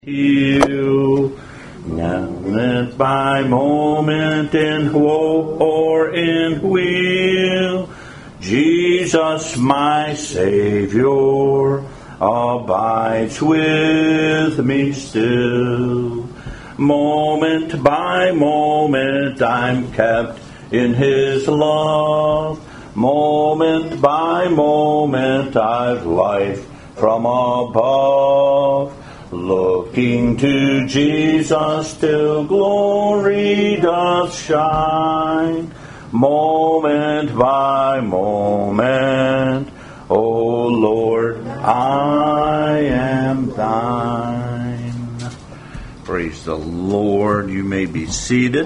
You, moment by moment in woe or in weal, Jesus my Savior abides with me still. Moment by moment I'm kept in His love. Moment by moment I've life from above. Looking to Jesus till glory doth shine, moment by moment, O Lord, I am thine. Praise the Lord. You may be seated.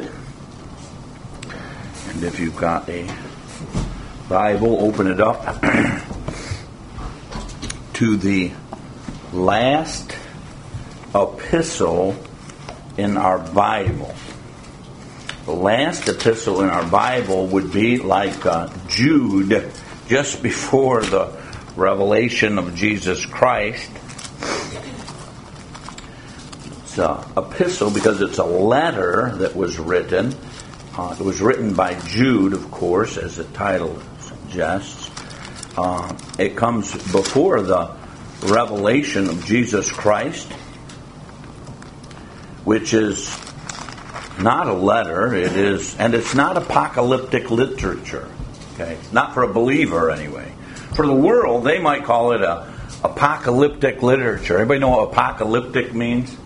And if you've got a Bible, open it up to the last epistle in our Bible. The last epistle in our Bible would be like Jude, just before the revelation of Jesus Christ. It's an epistle because it's a letter that was written. It was written by Jude, of course, as the title suggests. It comes before the revelation of Jesus Christ, which is not a letter, and it's not apocalyptic literature. Okay, it's not for a believer anyway. For the world, they might call it a apocalyptic literature. Everybody know what apocalyptic means?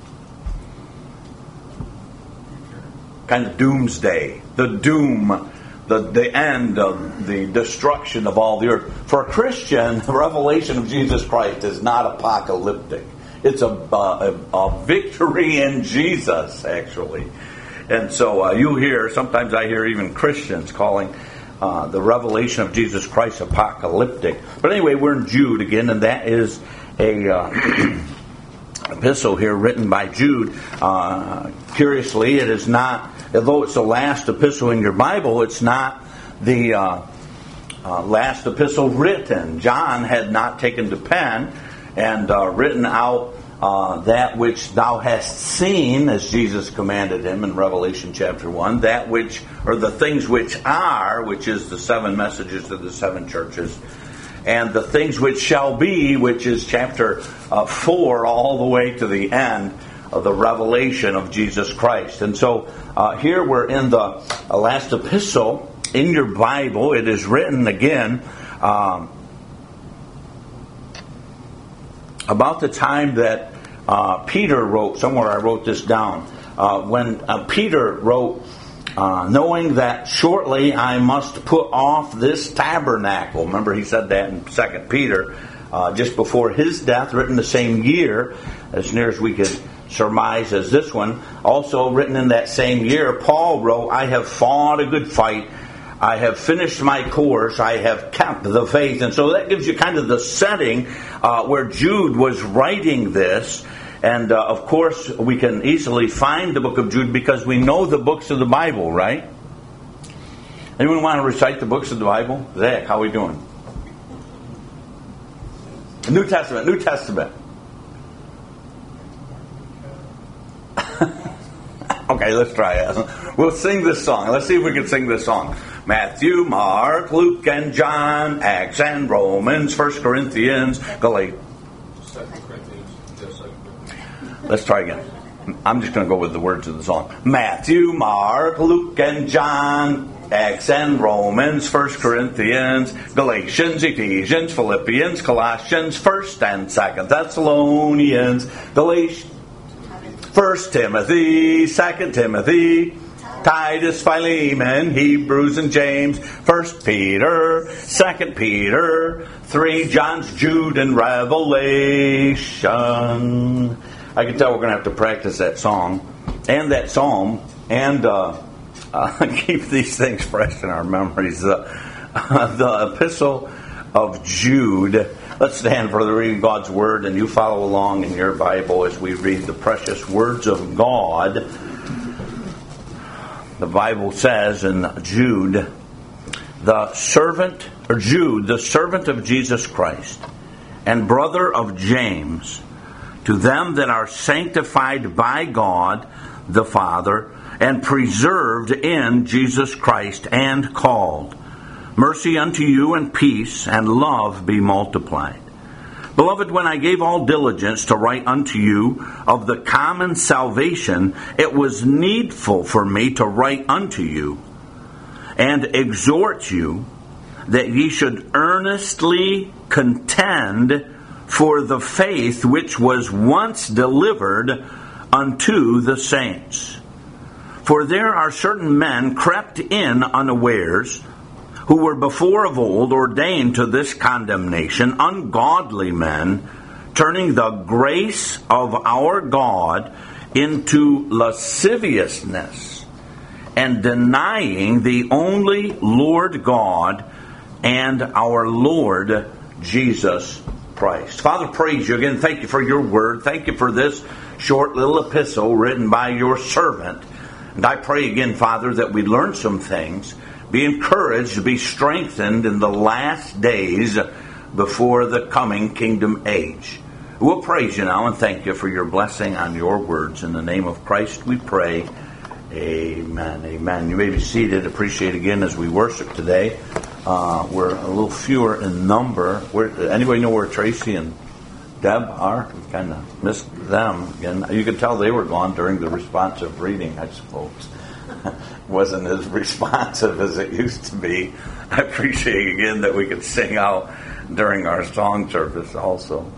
Kind of doomsday, the doom, the end of the destruction of all the earth. For a Christian, the revelation of Jesus Christ is not apocalyptic. It's a victory in Jesus, actually. And so you hear, sometimes I hear even Christians calling the revelation of Jesus Christ apocalyptic. But anyway, we're in Jude again, and that is a epistle here written by Jude. Curiously, it is not, although it's the last epistle in your Bible, it's not the last epistle written. John had not taken the pen and written out that which thou hast seen, as Jesus commanded him in Revelation chapter 1, that which, or the things which are, which is the 7 messages to the 7 churches, and the things which shall be, which is chapter 4 all the way to the end of the revelation of Jesus Christ. And so here we're in the last epistle in your Bible. It is written again about the time that Peter wrote. Somewhere I wrote this down. When Peter wrote, knowing that shortly I must put off this tabernacle. Remember, he said that in 2 Peter, just before his death, written the same year, as near as we could surmise as this one. Also written in that same year, Paul wrote, I have fought a good fight. I have finished my course. I have kept the faith. And so that gives you kind of the setting where Jude was writing this. And of course, we can easily find the book of Jude because we know the books of the Bible, right? Anyone want to recite the books of the Bible? Zach, how are we doing? New Testament. Okay, let's try it. We'll sing this song. Let's see if we can sing this song. Matthew, Mark, Luke, and John, Acts and Romans, 1 Corinthians, Galatians. Let's try again. I'm just going to go with the words of the song. Matthew, Mark, Luke, and John, Acts and Romans, 1 Corinthians, Galatians, Ephesians, Philippians, Colossians, 1 and 2 Thessalonians, Galatians, 1 Timothy, 2 Timothy, Titus, Philemon, Hebrews, and James, 1 Peter, 2 Peter, 3 John's, Jude, and Revelation. I can tell we're going to have to practice that song and that psalm and keep these things fresh in our memories. The epistle of Jude. Let's stand for the reading of God's Word, and you follow along in your Bible as we read the precious words of God. The Bible says in Jude, the servant of Jesus Christ, and brother of James, to them that are sanctified by God the Father, and preserved in Jesus Christ, and called. Mercy unto you, and peace, and love be multiplied. Beloved, when I gave all diligence to write unto you of the common salvation, it was needful for me to write unto you, and exhort you, that ye should earnestly contend for the faith which was once delivered unto the saints. For there are certain men crept in unawares, who were before of old ordained to this condemnation, ungodly men, turning the grace of our God into lasciviousness, and denying the only Lord God and our Lord Jesus Christ. Father, praise you again. Thank you for your word. Thank you for this short little epistle written by your servant. And I pray again, Father, that we learn some things, be encouraged, be strengthened in the last days before the coming kingdom age. We'll praise you now and thank you for your blessing on your words. In the name of Christ we pray. Amen. Amen. You may be seated. Appreciate again as we worship today. We're a little fewer in number. Anybody know where Tracy and Deb are? We kind of missed them again. You could tell they were gone during the responsive reading, I suppose. Wasn't as responsive as it used to be. I appreciate again that we could sing out during our song service also.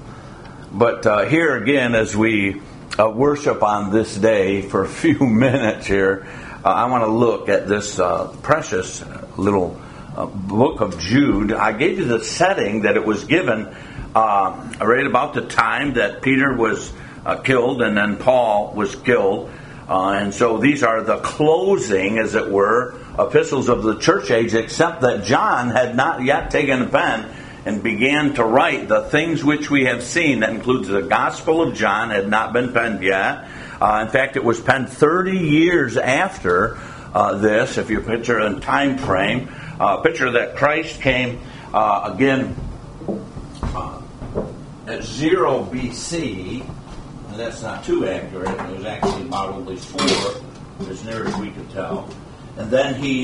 But here again, as we worship on this day for a few minutes here, I want to look at this precious little book of Jude. I gave you the setting that it was given right about the time that Peter was killed and then Paul was killed. And so these are the closing, as it were, epistles of the church age, except that John had not yet taken a pen and began to write the things which we have seen. That includes the Gospel of John, had not been penned yet. In fact, it was penned 30 years after this, if you picture a time frame. Picture that Christ came again at 0 BC. And that's not too accurate. It was actually probably 4, as near as we could tell. And then he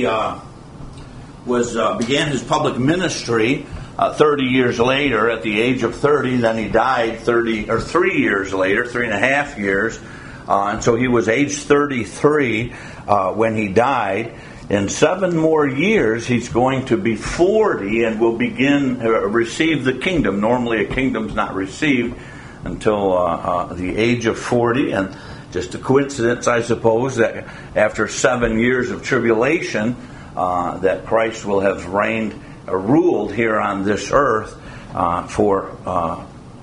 began his public ministry 30 years later, at the age of 30. Then he died 3 years later, 3.5 years. And so he was age 33 when he died. In 7 more years, he's going to be 40 and will receive the kingdom. Normally, a kingdom's not received until the age of 40, and just a coincidence, I suppose, that after 7 years of tribulation, that Christ will have ruled here on this earth for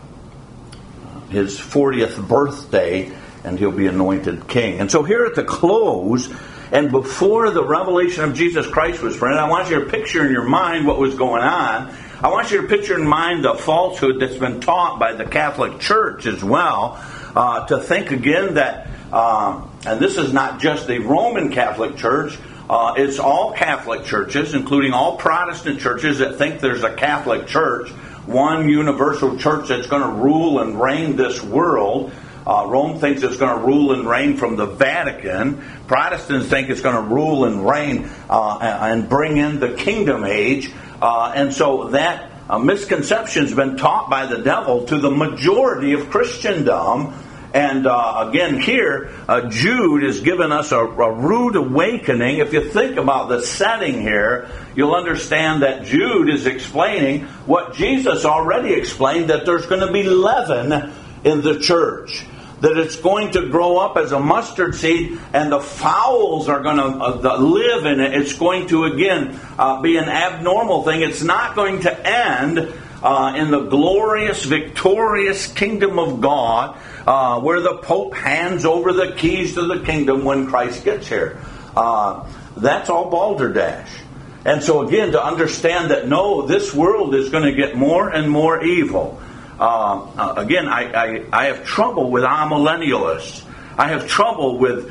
his 40th birthday, and he'll be anointed king. And so here at the close, and before the revelation of Jesus Christ was printed, I want you to picture in your mind what was going on. I want you to picture in mind the falsehood that's been taught by the Catholic Church as well, to think again that, and this is not just the Roman Catholic Church, it's all Catholic churches, including all Protestant churches that think there's a Catholic Church, one universal church that's going to rule and reign this world. Rome thinks it's going to rule and reign from the Vatican. Protestants think it's going to rule and reign and bring in the kingdom age. And so that misconception has been taught by the devil to the majority of Christendom. And again, here, Jude has given us a rude awakening. If you think about the setting here, you'll understand that Jude is explaining what Jesus already explained, that there's going to be leaven in the church. That it's going to grow up as a mustard seed, and the fowls are going to live in it. It's going to, again, be an abnormal thing. It's not going to end in the glorious, victorious kingdom of God, where the Pope hands over the keys to the kingdom when Christ gets here. That's all balderdash. And so, again, to understand that, no, this world is going to get more and more evil. Again, I have trouble with amillennialists. I have trouble with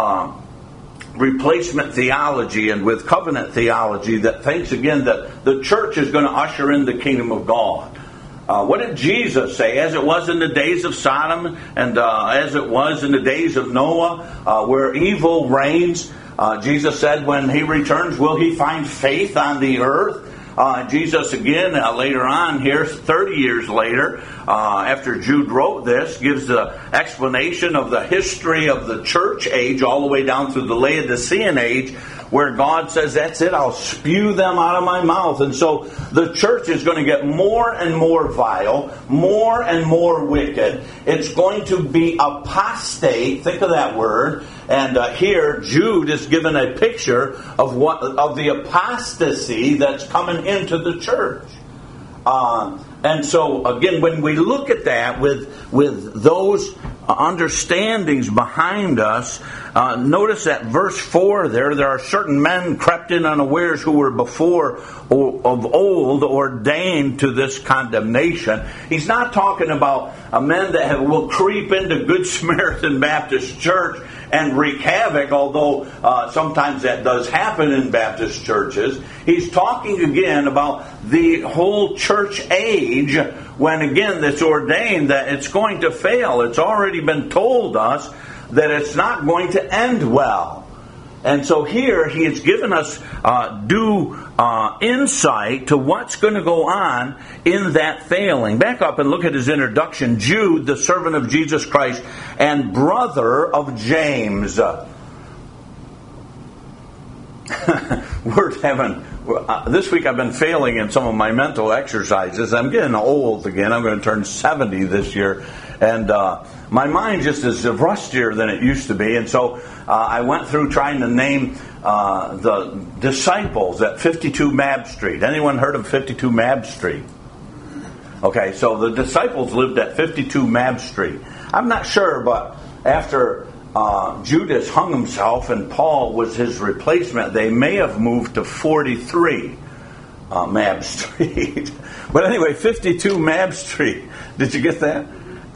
replacement theology and with covenant theology that thinks, again, that the church is going to usher in the kingdom of God. What did Jesus say? As it was in the days of Sodom and as it was in the days of Noah, where evil reigns, Jesus said when he returns, will he find faith on the earth? Jesus again, later on here, 30 years later, after Jude wrote this, gives the explanation of the history of the church age all the way down through the Laodicean age, where God says, that's it, I'll spew them out of my mouth. And so the church is going to get more and more vile, more and more wicked. It's going to be apostate. Think of that word. And here Jude is given a picture of the apostasy that's coming into the church. And so, again, when we look at that with those understandings behind us, notice that verse 4 there are certain men crept in unawares who were before of old ordained to this condemnation. He's not talking about men that will creep into Good Samaritan Baptist Church and wreak havoc, although sometimes that does happen in Baptist churches. He's talking again about the whole church age when, again, it's ordained that it's going to fail. It's already been told us that it's not going to end well. And so here he has given us due insight to what's going to go on in that failing. Back up and look at his introduction. Jude, the servant of Jesus Christ and brother of James. This week I've been failing in some of my mental exercises. I'm getting old again. I'm going to turn 70 this year. And my mind just is rustier than it used to be. And so I went through trying to name the disciples at 52 Mab Street. Anyone heard of 52 Mab Street? Okay, so the disciples lived at 52 Mab Street. I'm not sure, but after Judas hung himself and Paul was his replacement, they may have moved to 43 Mab Street. But anyway, 52 Mab Street. Did you get that?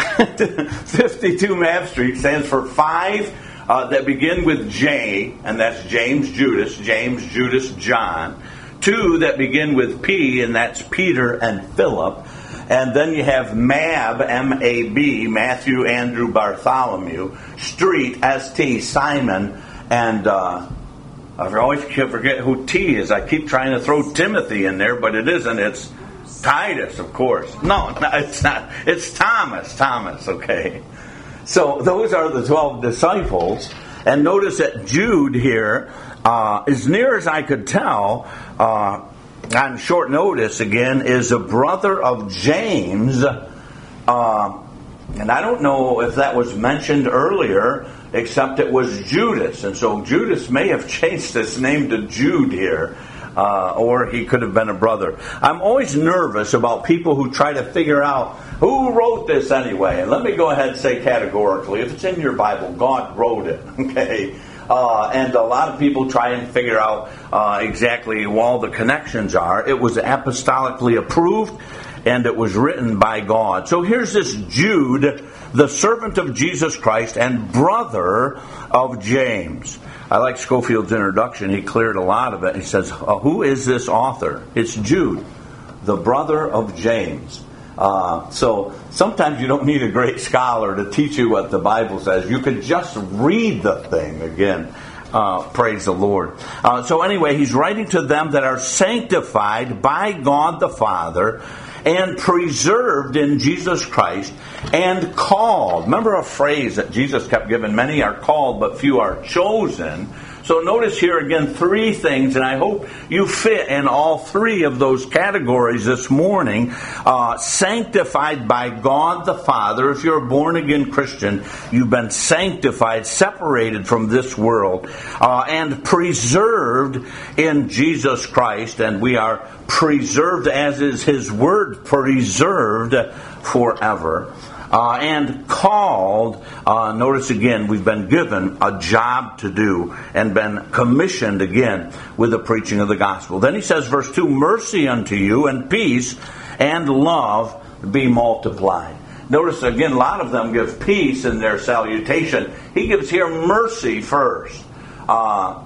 52 Mab Street stands for 5 that begin with J, and that's James, Judas, John. 2 that begin with P, and that's Peter and Philip. And then you have Mab, M-A-B, Matthew, Andrew, Bartholomew. Street, S-T, Simon. And I always forget who T is. I keep trying to throw Timothy in there, but it isn't. It's Titus, of course. No, it's not. It's Thomas, okay. So those are the 12 disciples. And notice that Jude here, as near as I could tell, on short notice again, is a brother of James. And I don't know if that was mentioned earlier, except it was Judas. And so Judas may have changed his name to Jude here. Or he could have been a brother. I'm always nervous about people who try to figure out who wrote this anyway. And let me go ahead and say categorically, if it's in your Bible, God wrote it. Okay? And a lot of people try and figure out exactly who all the connections are. It was apostolically approved, and it was written by God. So here's this Jude, the servant of Jesus Christ and brother of James. I like Scofield's introduction. He cleared a lot of it. He says, who is this author? It's Jude, the brother of James. So sometimes you don't need a great scholar to teach you what the Bible says. You can just read the thing again. Praise the Lord. So anyway, he's writing to them that are sanctified by God the Father and preserved in Jesus Christ and called. Remember a phrase that Jesus kept giving, many are called but few are chosen. So notice here again 3 things, and I hope you fit in all 3 of those categories this morning. Sanctified by God the Father. If you're a born-again Christian, you've been sanctified, separated from this world, and preserved in Jesus Christ, and we are preserved as is His Word, preserved forever. And called, notice again, we've been given a job to do and been commissioned again with the preaching of the gospel. Then he says, verse 2, mercy unto you and peace and love be multiplied. Notice again, a lot of them give peace in their salutation. He gives here mercy first.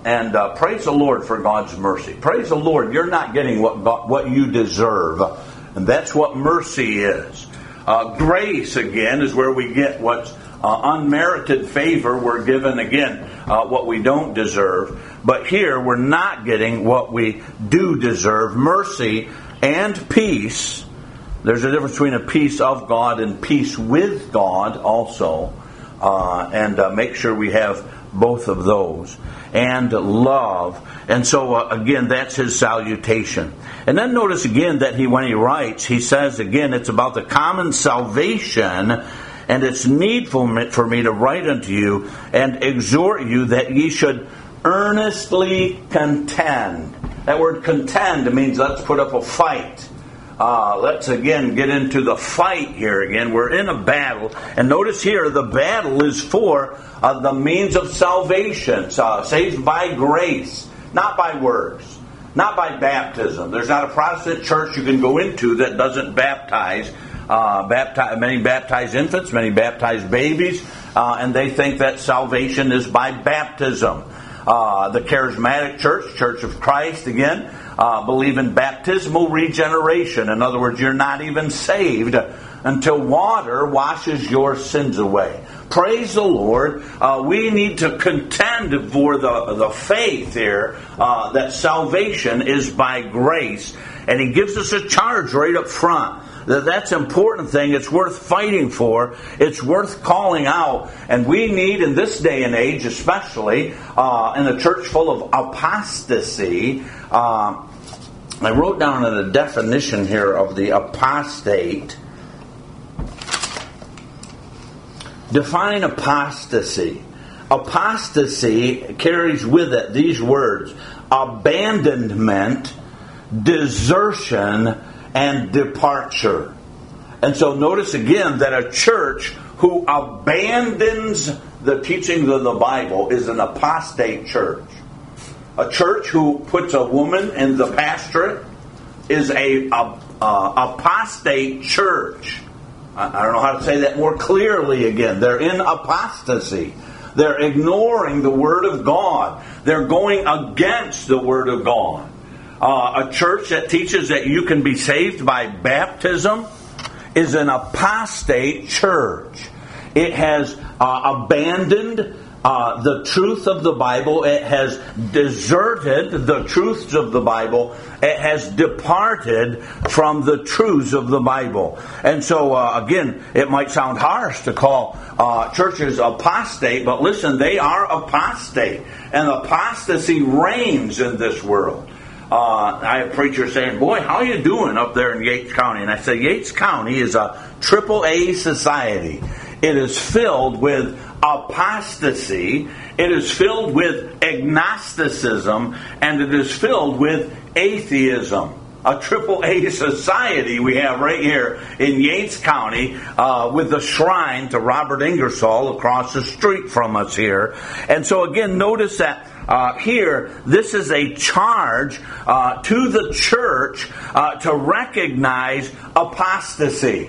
Praise the Lord for God's mercy. Praise the Lord, you're not getting what you deserve. And that's what mercy is. Grace, again, is where we get what's unmerited favor. We're given, again, what we don't deserve. But here, we're not getting what we do deserve. Mercy and peace. There's a difference between a peace of God and peace with God also. And make sure we have both of those. And love. And so, again, that's his salutation. And then notice again that when he writes, he says again, it's about the common salvation, and it's needful for me to write unto you and exhort you that ye should earnestly contend. That word contend means let's put up a fight. Let's again get into the fight here again. We're in a battle. And notice here, the battle is for the means of salvation. Saved by grace, not by works, not by baptism. There's not a Protestant church you can go into that doesn't baptize. Many baptize infants, many baptize babies, and they think that salvation is by baptism. The charismatic church, Church of Christ, again, believe in baptismal regeneration. In other words, you're not even saved until water washes your sins away. Praise the Lord. We need to contend for the faith here that salvation is by grace. And he gives us a charge right up front. That's an important thing. It's worth fighting for. It's worth calling out. And we need, in this day and age especially, in a church full of apostasy, I wrote down a definition here of the apostate. Define apostasy. Apostasy carries with it these words: abandonment, desertion, and departure. And so notice again that a church who abandons the teachings of the Bible is an apostate church. A church who puts a woman in the pastorate is a apostate church. I don't know how to say that more clearly again. They're in apostasy. They're ignoring the Word of God. They're going against the Word of God. A church that teaches that you can be saved by baptism is an apostate church. It has abandoned the truth of the Bible. It has deserted the truths of the Bible. It has departed from the truths of the Bible. And so, again, it might sound harsh to call churches apostate, but listen, they are apostate. And apostasy reigns in this world. I have preachers saying, boy, how are you doing up there in Yates County? And I say, Yates County is a AAA society. It is filled with apostasy, it is filled with agnosticism, and it is filled with atheism. A AAA society we have right here in Yates County with the shrine to Robert Ingersoll across the street from us here. And so again, notice that here, this is a charge to the church to recognize apostasy.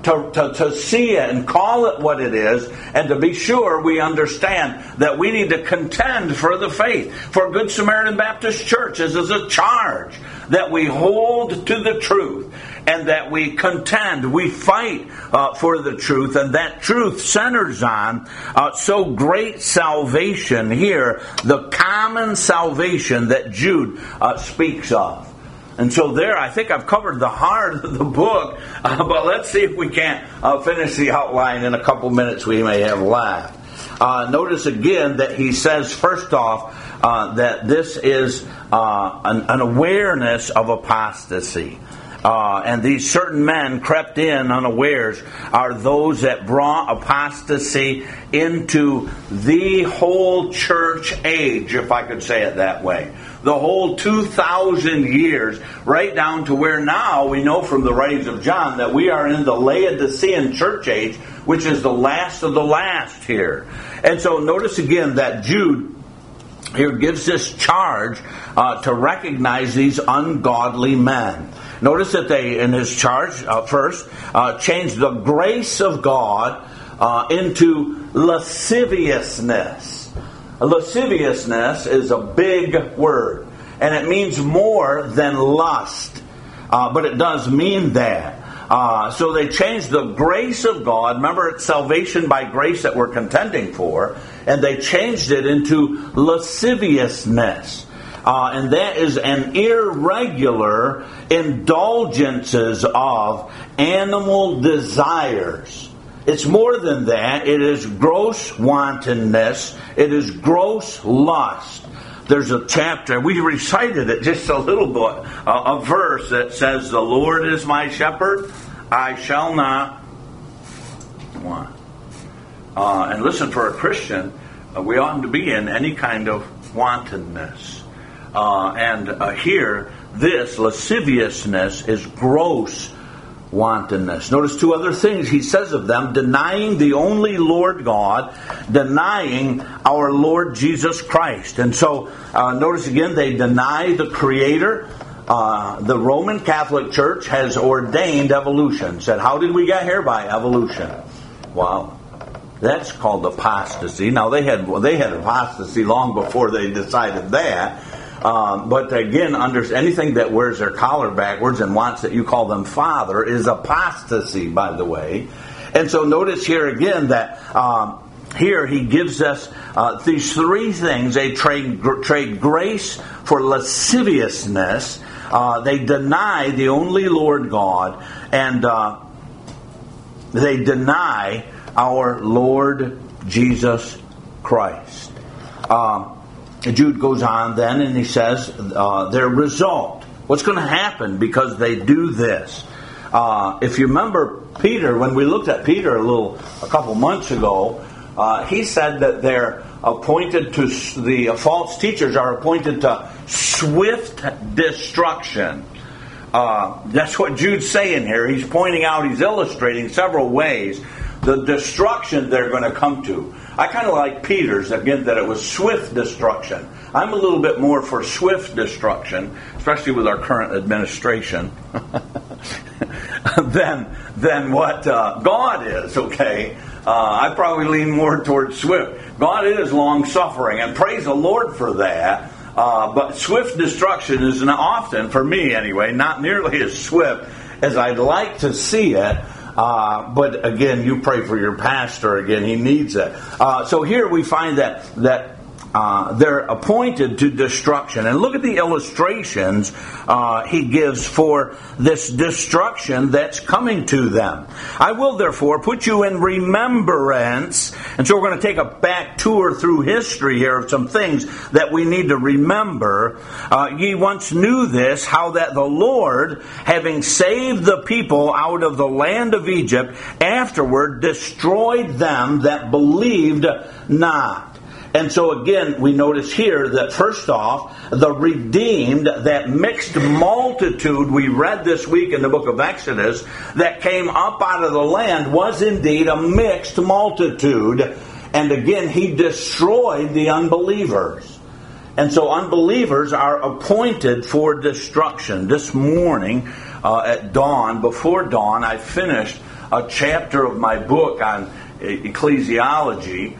To see it and call it what it is, and to be sure we understand that we need to contend for the faith. For Good Samaritan Baptist Church, this is a charge that we hold to the truth and that we contend, we fight for the truth, and that truth centers on so great salvation here, the common salvation that Jude speaks of. And so there, I think I've covered the heart of the book, but let's see if we can't finish the outline in a couple minutes we may have left. Notice again that he says, first off, that this is an awareness of apostasy. And these certain men crept in unawares are those that brought apostasy into the whole church age, if I could say it that way. The whole 2,000 years, right down to where now we know from the writings of John that we are in the Laodicean church age, which is the last of the last here. And so notice again that Jude here gives this charge to recognize these ungodly men. Notice that they, in his charge, first, changed the grace of God into lasciviousness. Lasciviousness is a big word, and it means more than lust. but it does mean that. So they changed the grace of God. Remember, it's salvation by grace that we're contending for. And they changed it into lasciviousness. And that is an irregular indulgences of animal desires. It's more than that. It is gross wantonness. It is gross lust. There's a chapter, we recited it just a little bit, a verse that says, "The Lord is my shepherd, I shall not want." And listen, for a Christian, we oughtn't to be in any kind of wantonness. And here, this lasciviousness is gross wantonness. Notice two other things he says of them: denying the only Lord God, denying our Lord Jesus Christ. And so, notice again, they deny the Creator. The Roman Catholic Church has ordained evolution. Said, how did we get here? By evolution. Wow. That's called apostasy. Now, they had apostasy long before they decided that. But again, anything that wears their collar backwards and wants that you call them father is apostasy, by the way. And so notice here again that here he gives us these three things. They trade grace for lasciviousness. They deny the only Lord God. And they deny our Lord Jesus Christ. Jude goes on then and he says their result. What's going to happen because they do this? If you remember Peter, when we looked at Peter a couple months ago, he said that they're appointed to, the false teachers are appointed to swift destruction. That's what Jude's saying here. He's pointing out, he's illustrating several ways the destruction they're going to come to. I kind of like Peter's, again, that it was swift destruction. I'm a little bit more for swift destruction, especially with our current administration, than what God is, okay? I probably lean more towards swift. God is long-suffering, and praise the Lord for that. But swift destruction is often, for me anyway, not nearly as swift as I'd like to see it. But again, you pray for your pastor. Again, he needs it. So here we find that they're appointed to destruction. And look at the illustrations he gives for this destruction that's coming to them. I will therefore put you in remembrance. And so we're going to take a back tour through history here of some things that we need to remember. Ye once knew this, how that the Lord, having saved the people out of the land of Egypt, afterward destroyed them that believed not. And so again, we notice here that first off, the redeemed, that mixed multitude we read this week in the book of Exodus, that came up out of the land was indeed a mixed multitude. And again, he destroyed the unbelievers. And so unbelievers are appointed for destruction. This morning at dawn, before dawn, I finished a chapter of my book on eschatology,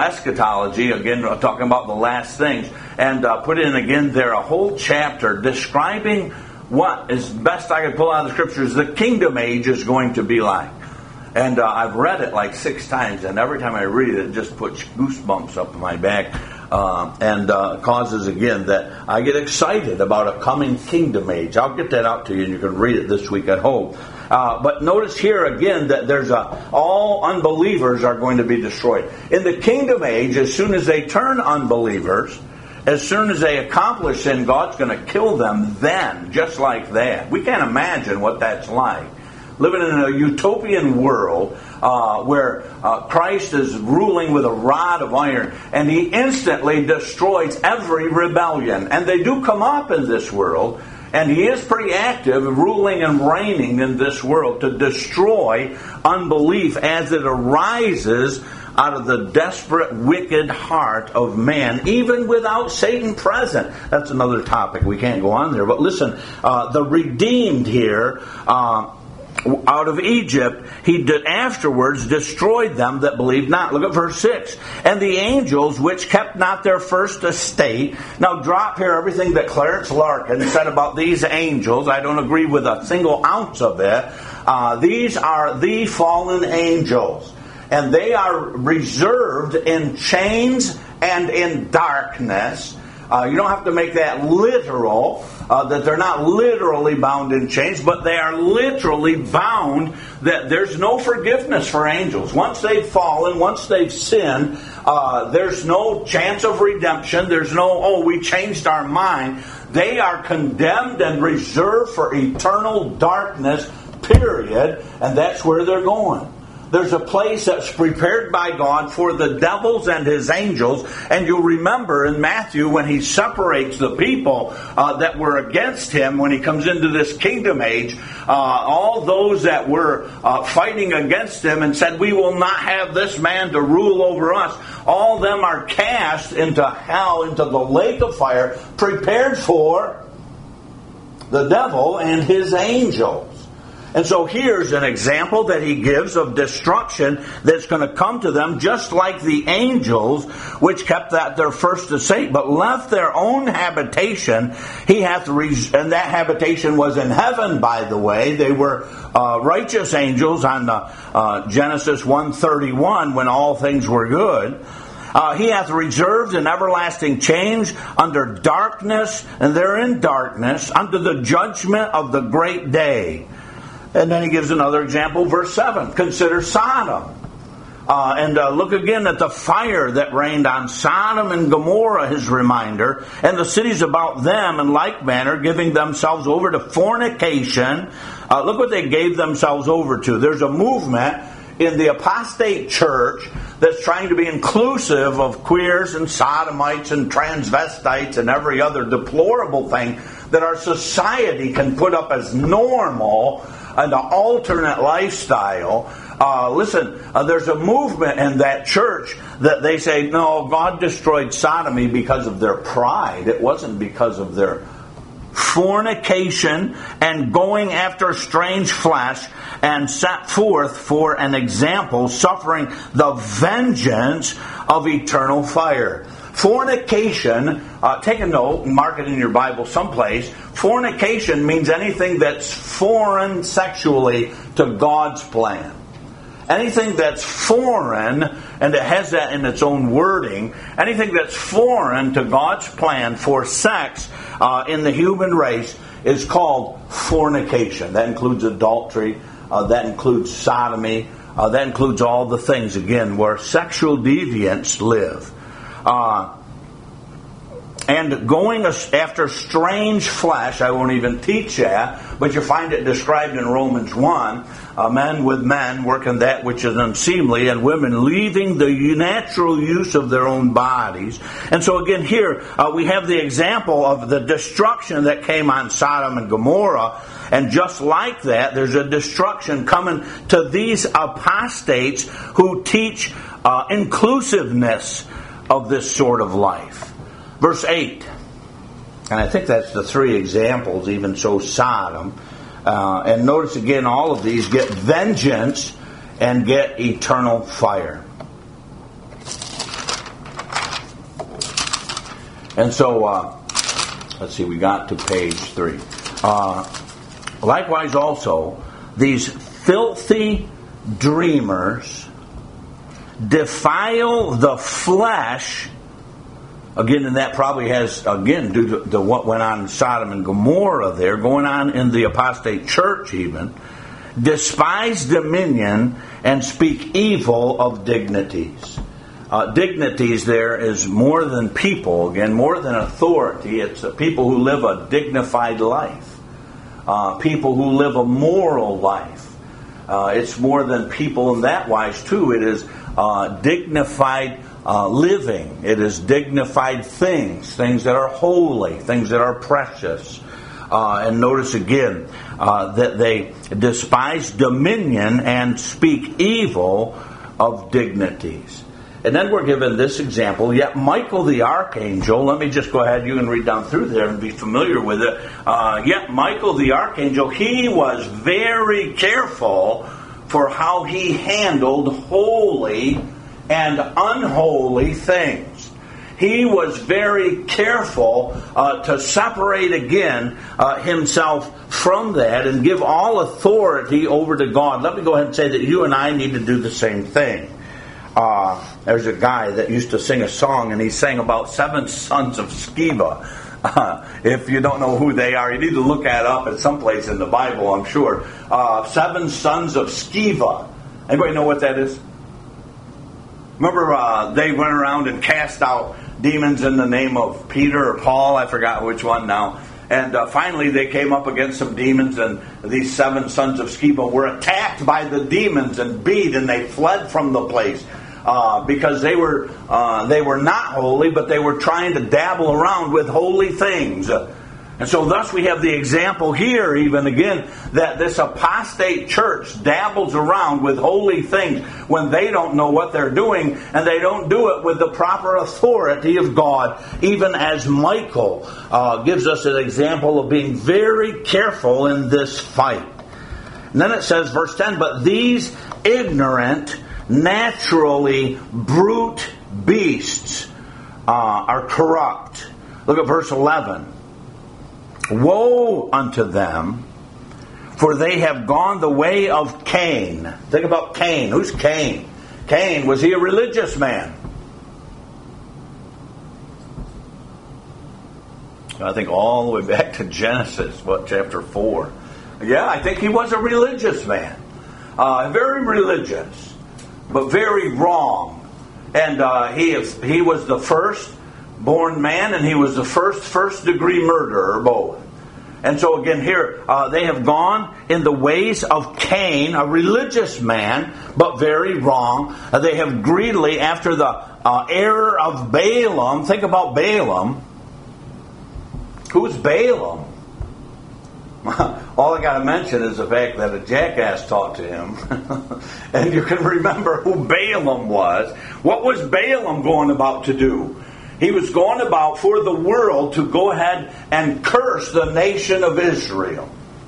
again, talking about the last things, and put in again there a whole chapter describing what, as best I could pull out of the scriptures, the kingdom age is going to be like. And I've read it like 6 times, and every time I read it, it just puts goosebumps up my back and causes, again, that I get excited about a coming kingdom age. I'll get that out to you, and you can read it this week at home. But notice here again that there's all unbelievers are going to be destroyed. In the kingdom age, as soon as they turn unbelievers, as soon as they accomplish sin, God's going to kill them then, just like that. We can't imagine what that's like. Living in a utopian world where Christ is ruling with a rod of iron, and he instantly destroys every rebellion. And they do come up in this world, and he is pretty active, ruling and reigning in this world to destroy unbelief as it arises out of the desperate, wicked heart of man, even without Satan present. That's another topic. We can't go on there. But listen, the redeemed here out of Egypt, he afterwards destroyed them that believed not. Look at verse 6. And the angels which kept not their first estate. Now drop here everything that Clarence Larkin said about these angels. I don't agree with a single ounce of it. These are the fallen angels. And they are reserved in chains and in darkness. You don't have to make that literal, that they're not literally bound in chains, but they are literally bound, that there's no forgiveness for angels. Once they've fallen, once they've sinned, there's no chance of redemption. There's no, we changed our mind. They are condemned and reserved for eternal darkness, period, and that's where they're going. There's a place that's prepared by God for the devils and his angels. And you'll remember in Matthew when he separates the people that were against him when he comes into this kingdom age, all those that were fighting against him and said, we will not have this man to rule over us. All of them are cast into hell, into the lake of fire, prepared for the devil and his angels. And so here's an example that he gives of destruction that's going to come to them, just like the angels which kept that their first estate, but left their own habitation. And that habitation was in heaven, by the way. They were righteous angels on Genesis 1:31, when all things were good. He hath reserved an everlasting change under darkness, and they're in darkness, unto the judgment of the great day. And then he gives another example, verse 7. Consider Sodom. And look again at the fire that rained on Sodom and Gomorrah, his reminder, and the cities about them in like manner, giving themselves over to fornication. Look what they gave themselves over to. There's a movement in the apostate church that's trying to be inclusive of queers and sodomites and transvestites and every other deplorable thing that our society can put up as normal, an alternate lifestyle. There's a movement in that church that they say, no, God destroyed sodomy because of their pride. It wasn't because of their fornication and going after strange flesh, and set forth for an example, suffering the vengeance of eternal fire. Fornication, take a note and mark it in your Bible someplace. Fornication means anything that's foreign sexually to God's plan. Anything that's foreign, and it has that in its own wording, anything that's foreign to God's plan for sex in the human race is called fornication. That includes adultery, that includes sodomy, that includes all the things, again, where sexual deviants live. And going after strange flesh, I won't even teach that, but you find it described in Romans 1, men with men working that which is unseemly, and women leaving the natural use of their own bodies. And so again here, we have the example of the destruction that came on Sodom and Gomorrah, and just like that, there's a destruction coming to these apostates who teach inclusiveness of this sort of life. Verse 8, and I think that's the three examples, even so Sodom. And notice again, all of these get vengeance and get eternal fire. And so, let's see, we got to page 3. Likewise also, these filthy dreamers defile the flesh. Again, and that probably has, again, due to what went on in Sodom and Gomorrah there, going on in the apostate church even, despise dominion and speak evil of dignities. Dignities there is more than people, again, more than authority. It's people who live a dignified life. People who live a moral life. It's more than people in that wise, too. It is dignified living. It is dignified things that are holy, things that are precious. And notice again that they despise dominion and speak evil of dignities. And then we're given this example. Yet Michael the archangel, let me just go ahead, you can read down through there and be familiar with it. Yet Michael the archangel, he was very careful for how he handled holy and unholy things. He was very careful to separate again himself from that and give all authority over to God. Let me go ahead and say that you and I need to do the same thing. There's a guy that used to sing a song, and he sang about 7 sons of Sceva. If you don't know who they are, you need to look that up at some place in the Bible, I'm sure. 7 sons of Sceva. Anybody know what that is? Remember, they went around and cast out demons in the name of Peter or Paul, I forgot which one now. And finally they came up against some demons, and these 7 sons of Sceva were attacked by the demons and beat, and they fled from the place because they were not holy, but they were trying to dabble around with holy things. And so thus we have the example here, even again, that this apostate church dabbles around with holy things when they don't know what they're doing, and they don't do it with the proper authority of God, even as Michael gives us an example of being very careful in this fight. And then it says, verse 10, but these ignorant, naturally brute beasts are corrupt. Look at verse 11. Woe unto them, for they have gone the way of Cain. Think about Cain. Who's Cain? Cain, was he a religious man? I think all the way back to Genesis, chapter 4. Yeah, I think he was a religious man. Very religious, but very wrong. And he was the first born man, and he was the first degree murderer, both. And so again here, they have gone in the ways of Cain, a religious man, but very wrong. They have greedily, after the error of Balaam. Think about Balaam. Who's Balaam? All I got to mention is the fact that a jackass talked to him. And you can remember who Balaam was. What was Balaam going about to do? He was going about for the world to go ahead and curse the nation of Israel.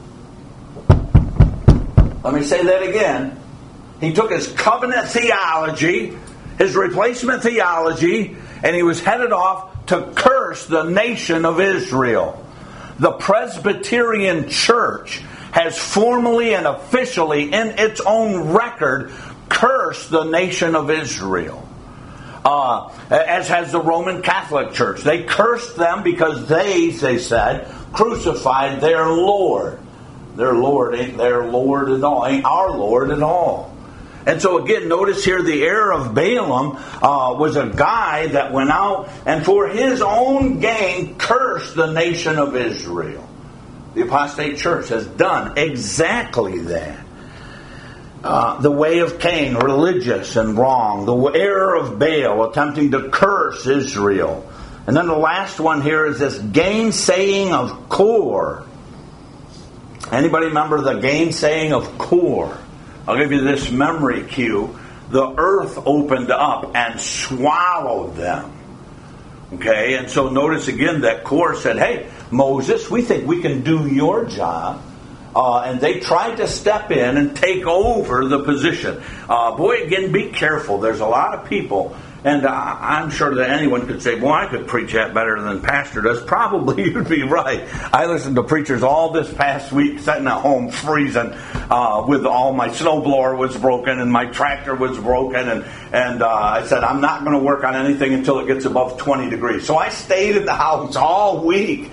Let me say that again. He took his covenant theology, his replacement theology, and he was headed off to curse the nation of Israel. The Presbyterian Church has formally and officially, in its own record, cursed the nation of Israel. As has the Roman Catholic Church. They cursed them because they said, crucified their Lord. Their Lord ain't their Lord at all, ain't our Lord at all. And so again, notice here the error of Balaam was a guy that went out and for his own gain cursed the nation of Israel. The apostate church has done exactly that. The way of Cain, religious and wrong. The error of Baal, attempting to curse Israel. And then the last one here is this gainsaying of Kor. Anybody remember the gainsaying of Kor? I'll give you this memory cue. The earth opened up and swallowed them. Okay, and so notice again that Kor said, hey, Moses, we think we can do your job. And they tried to step in and take over the position. Boy, again, be careful. There's a lot of people, and I'm sure that anyone could say, well, I could preach that better than Pastor does. Probably you'd be right. I listened to preachers all this past week, sitting at home freezing, with all my snowblower was broken and my tractor was broken, and I said, I'm not going to work on anything until it gets above 20 degrees. So I stayed in the house all week.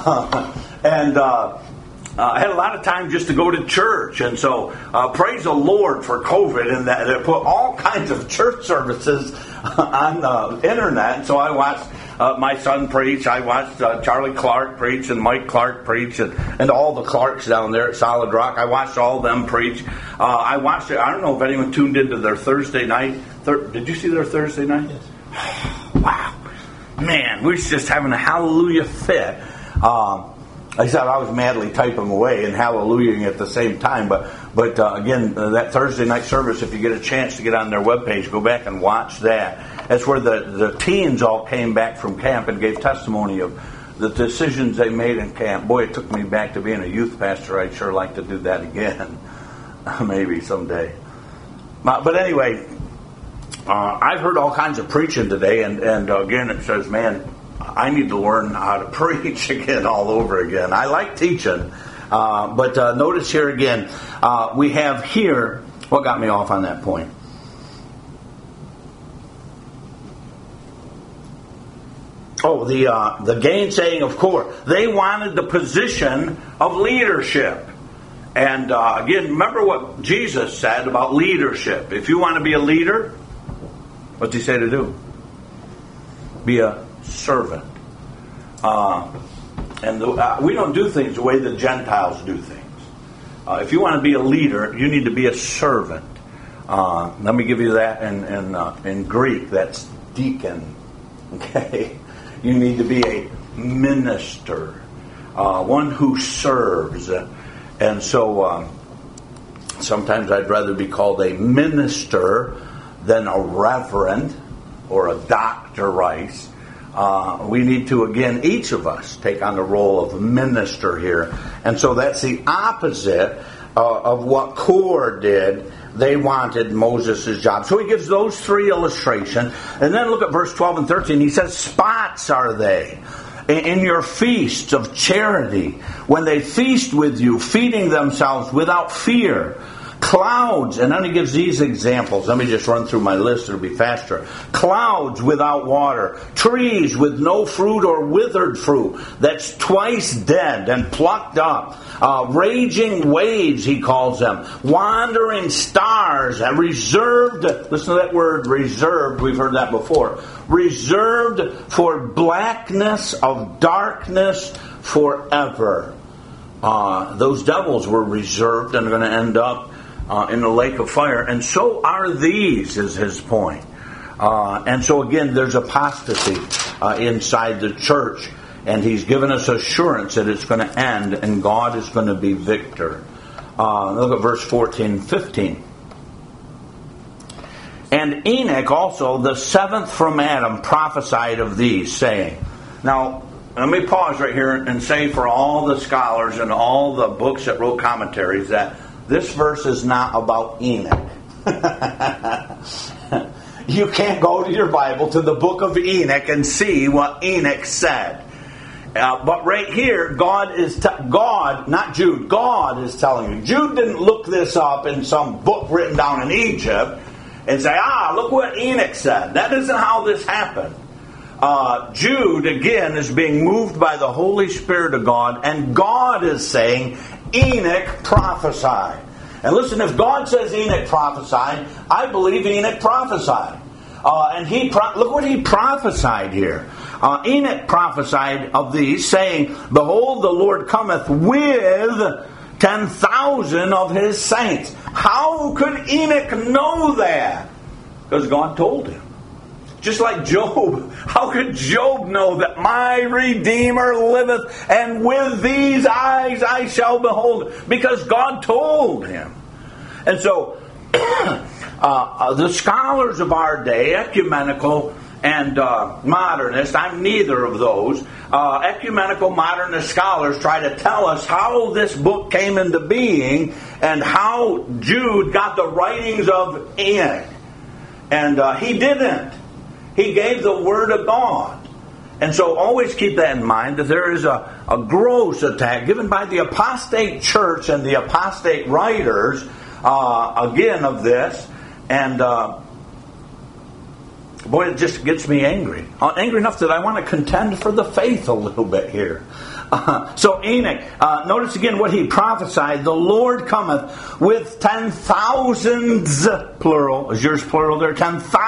I had a lot of time just to go to church, and so praise the Lord for COVID and that they put all kinds of church services on the internet. And so I watched my son preach, I watched Charlie Clark preach and Mike Clark preach, and all the Clarks down there at Solid Rock. I watched all of them preach. I watched it. I don't know if anyone tuned into their Thursday night. Did you see their Thursday night? Yes. Wow, man, we was just having a hallelujah fit. I said I was madly typing away and hallelujahing at the same time. But again, that Thursday night service, if you get a chance to get on their webpage, go back and watch that. That's where the teens all came back from camp and gave testimony of the decisions they made in camp. Boy, it took me back to being a youth pastor. I'd sure like to do that again. Maybe someday. But anyway, I've heard all kinds of preaching today, and again it says, man, I need to learn how to preach again all over again. I like teaching, but notice here again, we have here, what got me off on that point? Oh, the gainsaying of Korah. They wanted the position of leadership. And again, remember what Jesus said about leadership. If you want to be a leader, what's he say to do? Be a servant. We don't do things the way the Gentiles do things. If you want to be a leader, you need to be a servant. Let me give you that in Greek. That's deacon. Okay? You need to be a minister, one who serves. And so sometimes I'd rather be called a minister than a reverend or a Dr. Rice. We need to, again, each of us take on the role of minister here. And so that's the opposite of what Korah did. They wanted Moses' job. So he gives those three illustrations. And then look at verse 12 and 13. He says, spots are they in your feasts of charity, when they feast with you, feeding themselves without fear. Clouds, and then he gives these examples. Let me just run through my list, it'll be faster. Clouds without water, trees with no fruit or withered fruit, that's twice dead and plucked up. Raging waves, he calls them. Wandering stars, and reserved, listen to that word, reserved, we've heard that before. Reserved for blackness of darkness forever. Those devils were reserved and are going to end up in the lake of fire. And so are these, is his point. And so again, there's apostasy inside the church. And he's given us assurance that it's going to end and God is going to be victor. Look at verse 14, 15. And Enoch also, the seventh from Adam, prophesied of these, saying. Now, let me pause right here and say for all the scholars and all the books that wrote commentaries that this verse is not about Enoch. You can't go to your Bible to the book of Enoch and see what Enoch said. But right here, God, not Jude, God is telling you. Jude didn't look this up in some book written down in Egypt and say, look what Enoch said. That isn't how this happened. Jude, again, is being moved by the Holy Spirit of God, and God is saying, Enoch prophesied. And listen, if God says Enoch prophesied, I believe Enoch prophesied. And look what he prophesied here. Enoch prophesied of these, saying, behold, the Lord cometh with 10,000 of his saints. How could Enoch know that? Because God told him. Just like Job. How could Job know that my Redeemer liveth, and with these eyes I shall behold? Because God told him. And so, the scholars of our day, ecumenical and modernist, I'm neither of those. Ecumenical modernist scholars try to tell us how this book came into being and how Jude got the writings of Enoch. And he didn't. He gave the Word of God. And so always keep that in mind, that there is a gross attack given by the apostate church and the apostate writers, again, of this. And boy, it just gets me angry. Angry enough that I want to contend for the faith a little bit here. So Enoch, notice again what he prophesied. The Lord cometh with 10,000s, plural, is yours plural there?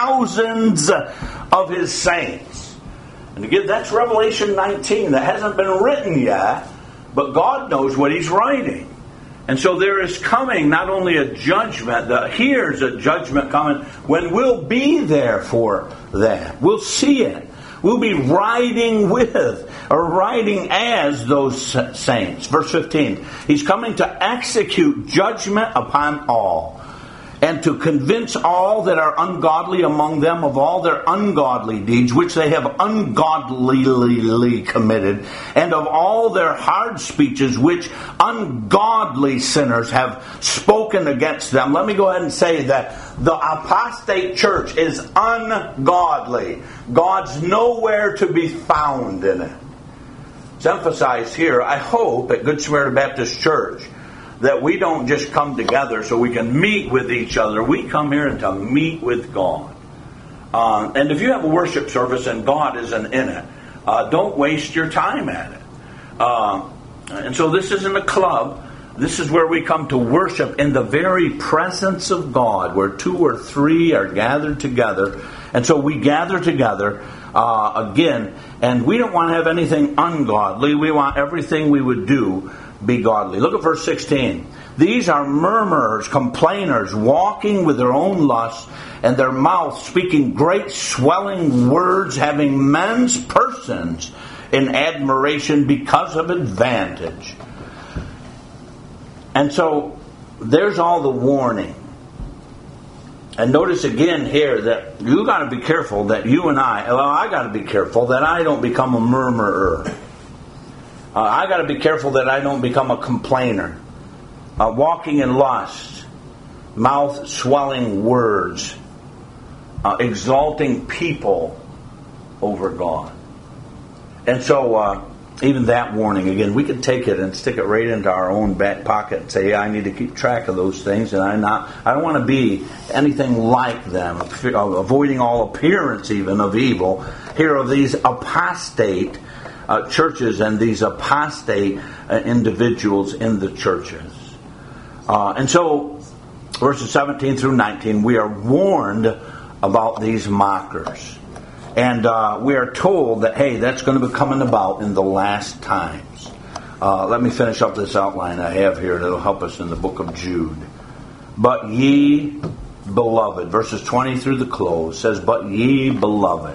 10,000s of his saints. And again, that's Revelation 19. That hasn't been written yet, but God knows what he's writing. And so there is coming not only a judgment, here's a judgment coming when we'll be there for that. We'll see it. We'll be riding with, or riding as those saints. Verse 15. He's coming to execute judgment upon all. and to convince all that are ungodly among them of all their ungodly deeds, which they have ungodlily committed, and of all their hard speeches, which ungodly sinners have spoken against them. Let me go ahead and say that the apostate church is ungodly. God's nowhere to be found in it. It's emphasized here, I hope, at Good Samaritan Baptist Church, that we don't just come together so we can meet with each other. We come here to meet with God. And if you have a worship service and God isn't in it, don't waste your time at it. And so this isn't a club. This is where we come to worship in the very presence of God, where 2 or 3 are gathered together. And so we gather together again, and we don't want to have anything ungodly. We want everything we would do be godly. Look at verse 16. These are murmurers, complainers, walking with their own lusts, and their mouth speaking great swelling words, having men's persons in admiration because of advantage. And so there's all the warning. And notice again here that you got to be careful that you and I got to be careful that I don't become a murmurer. I got to be careful that I don't become a complainer. Walking in lust, mouth swelling words, exalting people over God. And so even that warning, again, we could take it and stick it right into our own back pocket and say, yeah, I need to keep track of those things, and I don't want to be anything like them, avoiding all appearance even of evil. Here are these apostate churches and these apostate individuals in the churches. And so, verses 17 through 19, we are warned about these mockers. And we are told that, hey, that's going to be coming about in the last times. Let me finish up this outline I have here that will help us in the book of Jude. But ye beloved, verses 20 through the close, says, but ye beloved.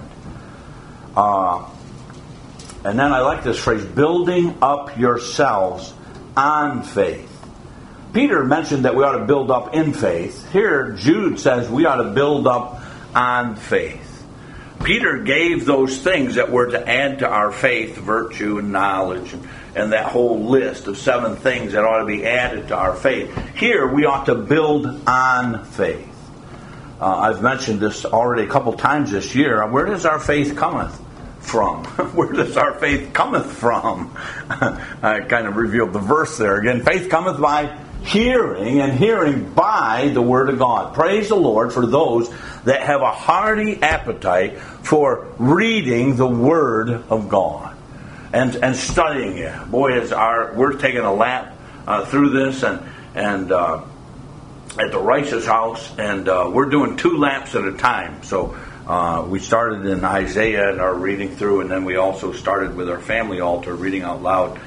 And then I like this phrase, building up yourselves on faith. Peter mentioned that we ought to build up in faith. Here, Jude says we ought to build up on faith. Peter gave those things that were to add to our faith, virtue and knowledge, and that whole list of 7 things that ought to be added to our faith. Here, we ought to build on faith. I've mentioned this already a couple times this year. Where does our faith cometh from? Where does our faith cometh from? I kind of revealed the verse there again. Faith cometh by hearing, and hearing by the Word of God. Praise the Lord for those that have a hearty appetite for reading the Word of God and studying it. Boy, we're taking a lap through this and at the Rice's house, and we're doing 2 laps at a time. So we started in Isaiah and are reading through, and then we also started with our family altar reading out loud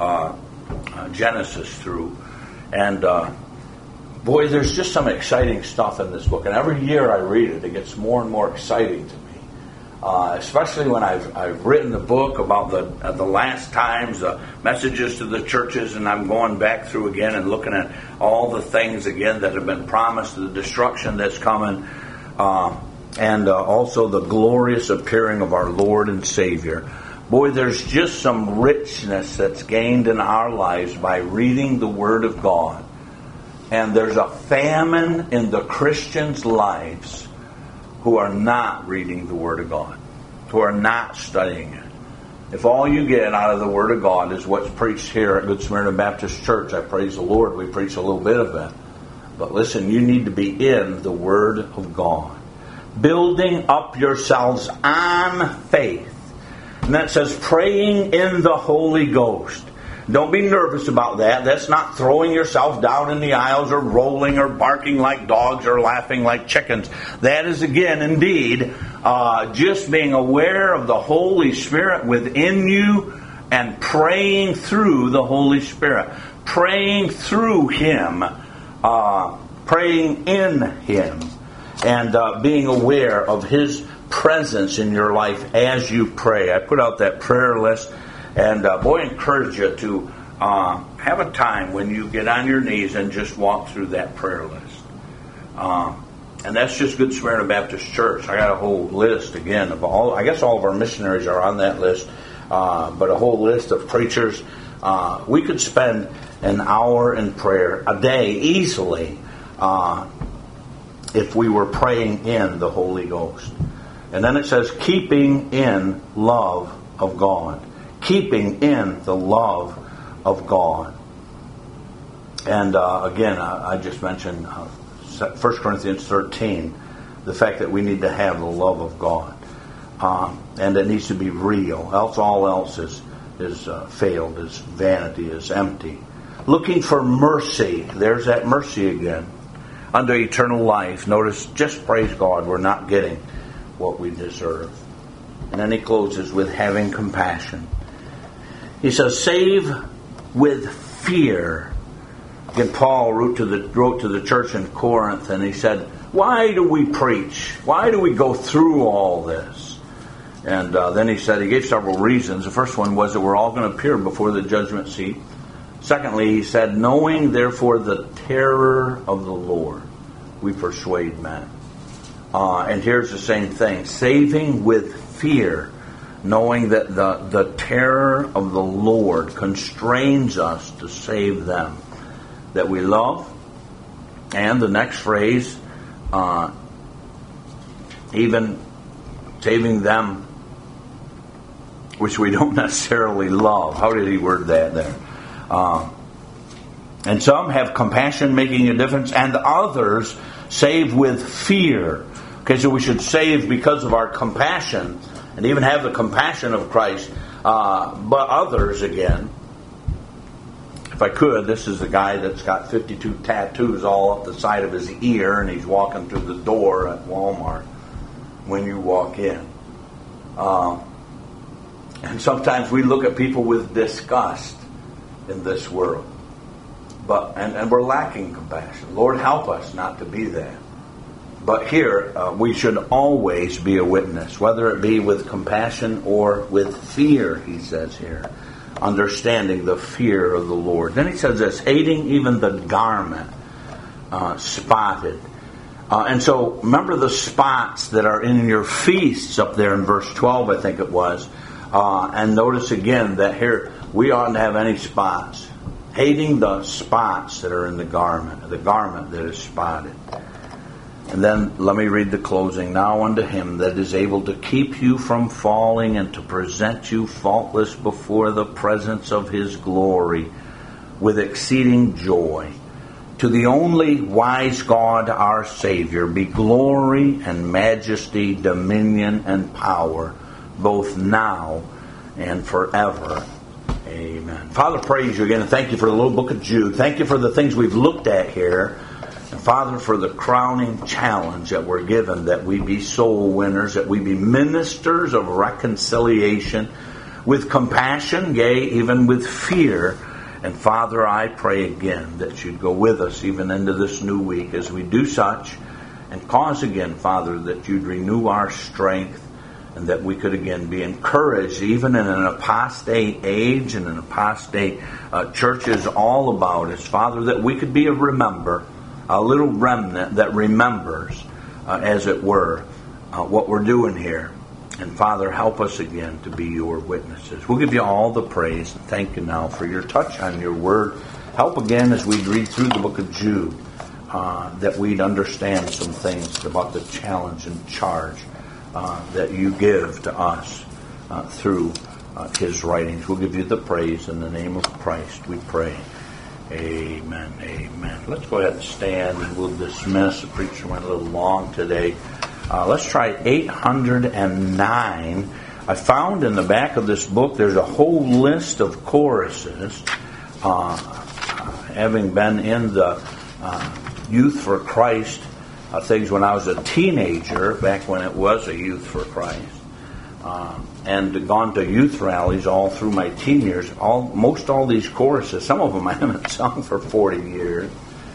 Genesis through. And boy, there's just some exciting stuff in this book. And every year I read it, it gets more and more exciting to me. Especially when I've written the book about the last times, the messages to the churches, and I'm going back through again and looking at all the things again that have been promised, the destruction that's coming, and also the glorious appearing of our Lord and Savior. Boy, there's just some richness that's gained in our lives by reading the Word of God. And there's a famine in the Christians' lives who are not reading the Word of God, who are not studying it. If all you get out of the Word of God is what's preached here at Good Samaritan Baptist Church, I praise the Lord, we preach a little bit of it. But listen, you need to be in the Word of God. Building up yourselves on faith. And that says praying in the Holy Ghost. Don't be nervous about that. That's not throwing yourself down in the aisles or rolling or barking like dogs or laughing like chickens. That is, again, indeed, just being aware of the Holy Spirit within you and praying through the Holy Spirit. Praying through Him. Praying in Him. And being aware of His presence in your life as you pray. I put out that prayer list, and boy, I encourage you to have a time when you get on your knees and just walk through that prayer list. And that's just Good Samaritan Baptist Church. I got a whole list, again, of all of our missionaries are on that list, but a whole list of preachers. We could spend an hour in prayer a day easily if we were praying in the Holy Ghost. And then it says, keeping in love of God. Keeping in the love of God. And again, I just mentioned 1 Corinthians 13, the fact that we need to have the love of God. And it needs to be real. Else all else is failed, is vanity, is empty. Looking for mercy. There's that mercy again. Unto eternal life. Notice, just praise God, we're not getting what we deserve. And then he closes with having compassion. He says, save with fear. Again, Paul wrote to the church in Corinth, and he said, why do we preach? Why do we go through all this? And then he gave several reasons. The first one was that we're all going to appear before the judgment seat. Secondly, he said, knowing therefore the terror of the Lord, we persuade men. And here's the same thing, saving with fear, knowing that the terror of the Lord constrains us to save them that we love. And the next phrase, even saving them which we don't necessarily love. How did he word that there? And some have compassion, making a difference, and others save with fear. Okay, so we should save because of our compassion, and even have the compassion of Christ. But others, again, if I could, this is the guy that's got 52 tattoos all up the side of his ear, and he's walking through the door at Walmart when you walk in. And sometimes we look at people with disgust in this world. And we're lacking compassion. Lord, help us not to be that. But here, we should always be a witness, whether it be with compassion or with fear, he says here. Understanding the fear of the Lord. Then he says this, hating even the garment spotted. And so, remember the spots that are in your feasts up there in verse 12, I think it was. And notice again that here, we oughtn't have any spots. Hating the spots that are in the garment that is spotted. And then let me read the closing. Now unto him that is able to keep you from falling and to present you faultless before the presence of his glory with exceeding joy. To the only wise God our Savior be glory and majesty, dominion and power, both now and forever. Amen. Father, praise you again, and thank you for the little book of Jude. Thank you for the things we've looked at here. And Father, for the crowning challenge that we're given, that we be soul winners, that we be ministers of reconciliation with compassion, yea, even with fear. And Father, I pray again that you'd go with us even into this new week as we do such, and cause again, Father, that you'd renew our strength, and that we could again be encouraged, even in an apostate age and an apostate churches all about us, Father, that we could be a little remnant that remembers, as it were, what we're doing here. And Father, help us again to be your witnesses. We'll give you all the praise and thank you now for your touch on your word. Help again as we read through the book of Jude, that we'd understand some things about the challenge and charge that you give to us through his writings. We'll give you the praise in the name of Christ, we pray. Amen. Amen. Let's go ahead and stand and we'll dismiss. The preacher went a little long today. Let's try 809. I found in the back of this book there's a whole list of choruses. Having been in the Youth for Christ things when I was a teenager, back when it was a Youth for Christ, and gone to youth rallies all through my teen years. Most all these choruses, some of them I haven't sung for 40 years.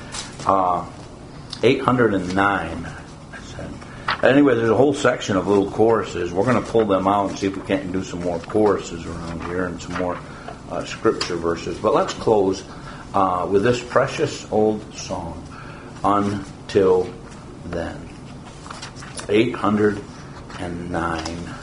809. Anyway, there's a whole section of little choruses. We're going to pull them out and see if we can't do some more choruses around here and some more scripture verses. But let's close with this precious old song, Until then. 809.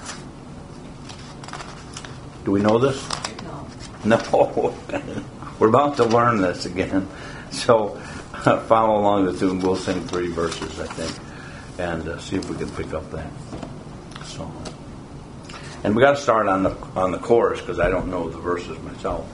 Do we know this? No. We're about to learn this again. So follow along with it, and we'll sing 3 verses, I think, and see if we can pick up that song. And we got to start on the chorus because I don't know the verses myself.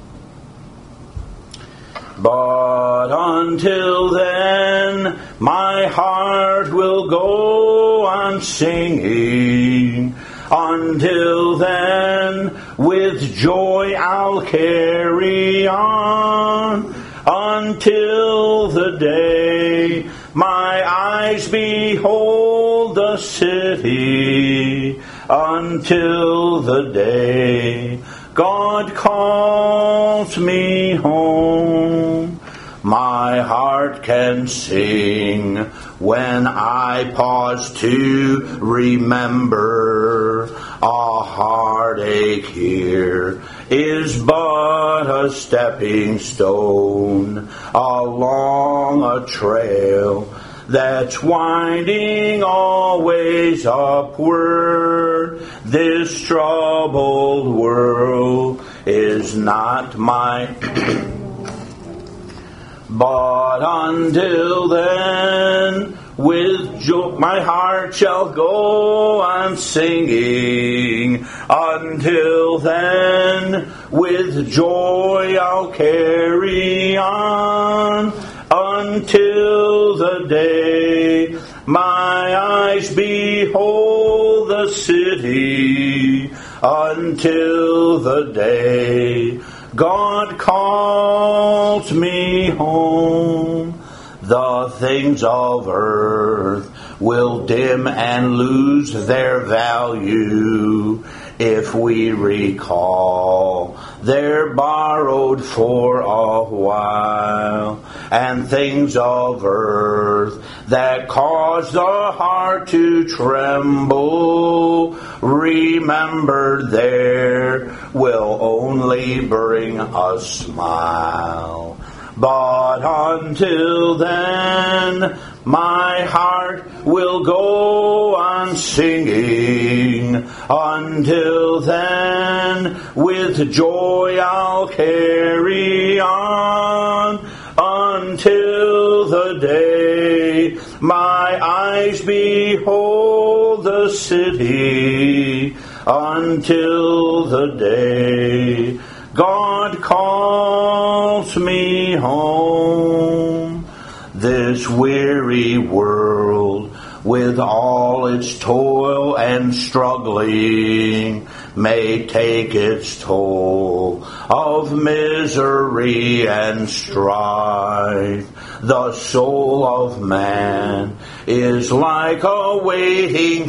But until then, my heart will go on singing. Until then, with joy I'll carry on. Until the day my eyes behold the city. Until the day God calls me home. My heart can sing when I pause to remember. A heartache here is but a stepping stone along a trail that's winding always upward. This troubled world is not my but until then, with joy my heart shall go on singing. Until then, with joy I'll carry on. Until the day my eyes behold the city. Until the day God calls me home. The things of earth will dim and lose their value if we recall they're borrowed for a while. And things of earth that cause the heart to tremble, remembered there, will only bring a smile. But until then, my heart will go on singing. Until then, with joy I'll carry on. Until the day my eyes behold the city. Until the day God calls me home. This weary world, with all its toil and struggling, may take its toll of misery and strife. The soul of man is like a waiting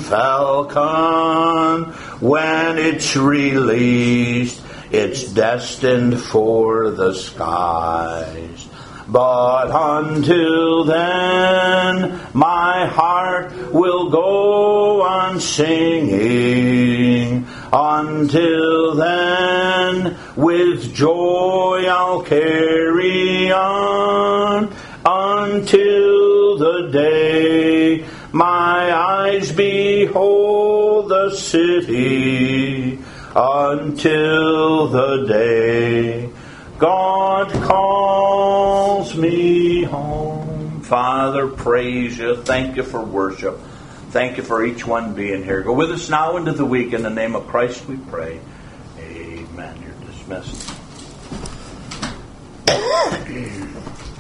falcon. When it's released, it's destined for the skies. But until then, my heart will go on singing. Until then, with joy I'll carry on. Until the day my eyes behold the city. Until the day God calls me home. Father, praise you. Thank you for worship. Thank you for each one being here. Go with us now into the week. In the name of Christ we pray. Amen. You're dismissed.